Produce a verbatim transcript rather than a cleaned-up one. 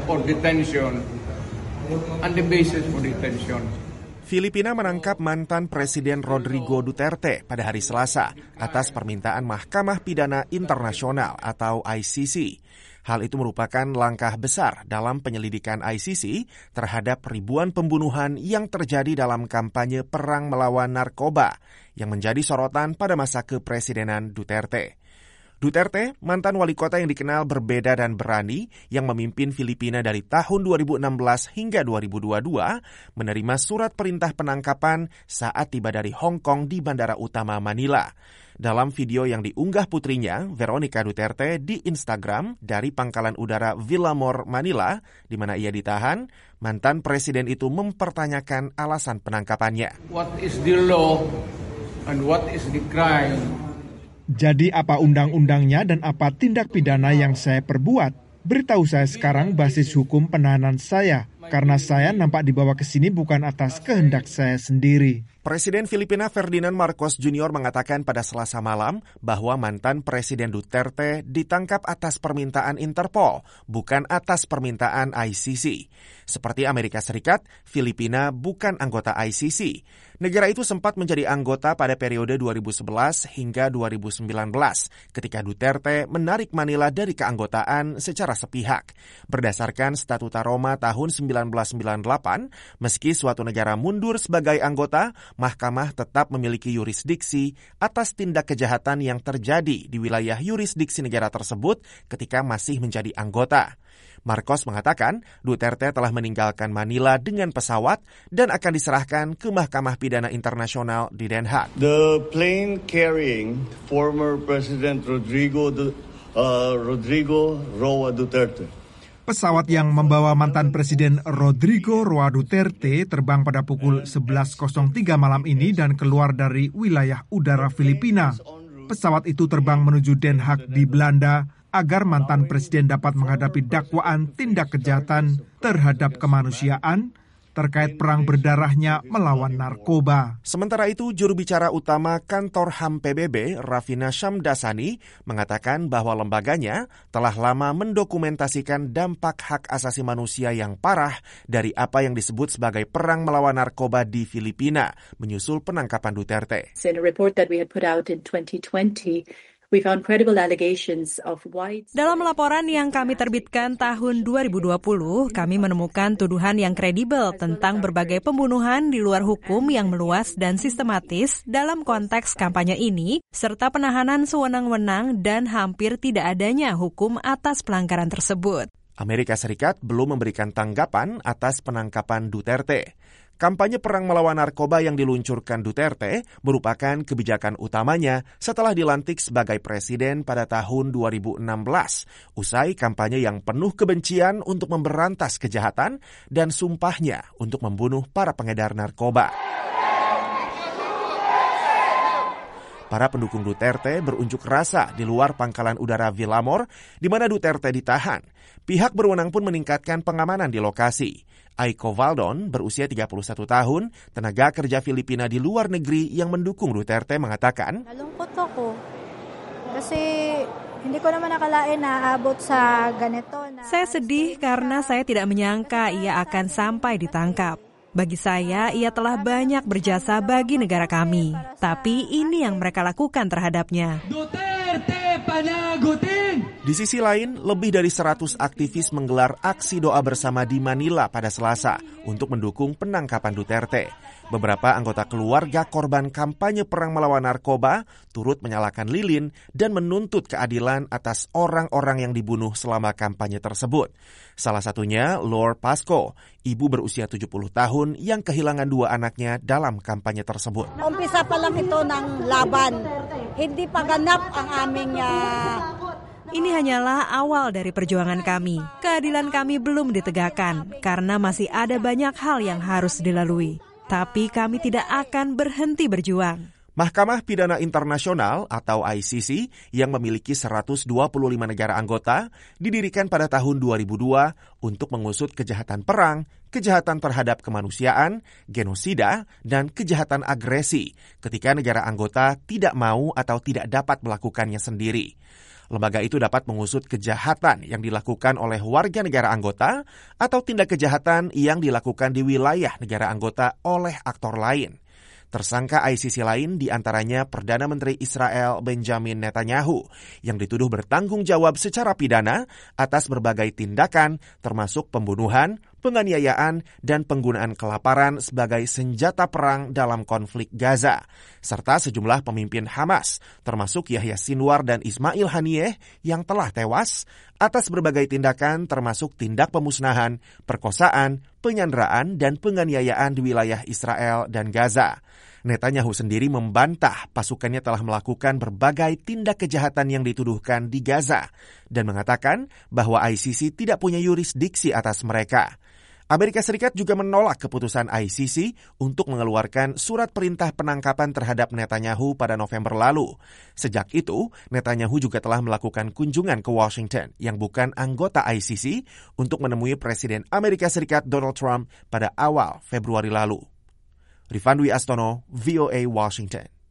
or detention and the basis for detention. Filipina menangkap mantan Presiden Rodrigo Duterte pada hari Selasa atas permintaan Mahkamah Pidana Internasional atau I C C. Hal itu merupakan langkah besar dalam penyelidikan I C C terhadap ribuan pembunuhan yang terjadi dalam kampanye perang melawan narkoba yang menjadi sorotan pada masa kepresidenan Duterte. Duterte, mantan wali kota yang dikenal berbeda dan berani, yang memimpin Filipina dari tahun dua ribu enam belas hingga dua ribu dua puluh dua, menerima surat perintah penangkapan saat tiba dari Hong Kong di Bandara Utama Manila. Dalam video yang diunggah putrinya, Veronica Duterte, di Instagram dari Pangkalan Udara Villamor, Manila, di mana ia ditahan, mantan presiden itu mempertanyakan alasan penangkapannya. What is the law and what is the crime? Jadi apa undang-undangnya dan apa tindak pidana yang saya perbuat? Beritahu saya sekarang basis hukum penahanan saya, karena saya nampak dibawa ke sini bukan atas kehendak saya sendiri. Presiden Filipina Ferdinand Marcos Junior mengatakan pada Selasa malam bahwa mantan Presiden Duterte ditangkap atas permintaan Interpol, bukan atas permintaan I C C. Seperti Amerika Serikat, Filipina bukan anggota I C C. Negara itu sempat menjadi anggota pada periode dua ribu sebelas hingga dua ribu sembilan belas, ketika Duterte menarik Manila dari keanggotaan secara sepihak. Berdasarkan Statuta Roma tahun seribu sembilan ratus sembilan puluh delapan, meski suatu negara mundur sebagai anggota, Mahkamah tetap memiliki yurisdiksi atas tindak kejahatan yang terjadi di wilayah yurisdiksi negara tersebut ketika masih menjadi anggota. Marcos mengatakan Duterte telah meninggalkan Manila dengan pesawat dan akan diserahkan ke Mahkamah Pidana Internasional di Den Haag. The plane carrying former President Rodrigo uh, Rodrigo Roa Duterte. Pesawat yang membawa mantan Presiden Rodrigo Roa Duterte terbang pada pukul sebelas tiga malam ini dan keluar dari wilayah udara Filipina. Pesawat itu terbang menuju Den Haag di Belanda agar mantan presiden dapat menghadapi dakwaan tindak kejahatan terhadap kemanusiaan terkait perang berdarahnya melawan narkoba. Sementara itu, juru bicara utama kantor H A M P B B, Rafina Shamdasani, mengatakan bahwa lembaganya telah lama mendokumentasikan dampak hak asasi manusia yang parah dari apa yang disebut sebagai perang melawan narkoba di Filipina, menyusul penangkapan Duterte. In a report that we had put out in twenty twenty, we found credible allegations of white... Dalam laporan yang kami terbitkan tahun dua ribu dua puluh, kami menemukan tuduhan yang kredibel tentang berbagai pembunuhan di luar hukum yang meluas dan sistematis dalam konteks kampanye ini, serta penahanan sewenang-wenang dan hampir tidak adanya hukum atas pelanggaran tersebut. Amerika Serikat belum memberikan tanggapan atas penangkapan Duterte. Kampanye perang melawan narkoba yang diluncurkan Duterte merupakan kebijakan utamanya setelah dilantik sebagai presiden pada tahun dua ribu enam belas, usai kampanye yang penuh kebencian untuk memberantas kejahatan dan sumpahnya untuk membunuh para pengedar narkoba. Para pendukung Duterte berunjuk rasa di luar Pangkalan Udara Villamor, di mana Duterte ditahan. Pihak berwenang pun meningkatkan pengamanan di lokasi. Aiko Valdon, berusia tiga puluh satu tahun, tenaga kerja Filipina di luar negeri yang mendukung Duterte, mengatakan, "Nalungkot ako kasi hindi ko naman nakalain na abot sa ganito na." Saya sedih karena saya tidak menyangka ia akan sampai ditangkap. Bagi saya, ia telah banyak berjasa bagi negara kami. Tapi ini yang mereka lakukan terhadapnya. Duterte panagutin! Di sisi lain, lebih dari seratus aktivis menggelar aksi doa bersama di Manila pada Selasa untuk mendukung penangkapan Duterte. Beberapa anggota keluarga korban kampanye perang melawan narkoba turut menyalakan lilin dan menuntut keadilan atas orang-orang yang dibunuh selama kampanye tersebut. Salah satunya Lor Pasco, ibu berusia tujuh puluh tahun yang kehilangan dua anaknya dalam kampanye tersebut. Umpisa pa lang ito ng laban. Hindi pa ganap ang aming uh... Ini hanyalah awal dari perjuangan kami. Keadilan kami belum ditegakkan karena masih ada banyak hal yang harus dilalui. Tapi kami tidak akan berhenti berjuang. Mahkamah Pidana Internasional atau I C C yang memiliki seratus dua puluh lima negara anggota didirikan pada tahun dua ribu dua untuk mengusut kejahatan perang, kejahatan terhadap kemanusiaan, genosida, dan kejahatan agresi ketika negara anggota tidak mau atau tidak dapat melakukannya sendiri. Lembaga itu dapat mengusut kejahatan yang dilakukan oleh warga negara anggota atau tindak kejahatan yang dilakukan di wilayah negara anggota oleh aktor lain. Tersangka I C C lain diantaranya Perdana Menteri Israel Benjamin Netanyahu yang dituduh bertanggung jawab secara pidana atas berbagai tindakan termasuk pembunuhan, penganiayaan, dan penggunaan kelaparan sebagai senjata perang dalam konflik Gaza, serta sejumlah pemimpin Hamas termasuk Yahya Sinwar dan Ismail Haniyeh yang telah tewas atas berbagai tindakan termasuk tindak pemusnahan, perkosaan, penyanderaan, dan penganiayaan di wilayah Israel dan Gaza. Netanyahu sendiri membantah pasukannya telah melakukan berbagai tindak kejahatan yang dituduhkan di Gaza dan mengatakan bahwa I C C tidak punya yurisdiksi atas mereka. Amerika Serikat juga menolak keputusan I C C untuk mengeluarkan surat perintah penangkapan terhadap Netanyahu pada November lalu. Sejak itu, Netanyahu juga telah melakukan kunjungan ke Washington yang bukan anggota I C C untuk menemui Presiden Amerika Serikat Donald Trump pada awal Februari lalu. Rifan Dwi Astono, V O A Washington.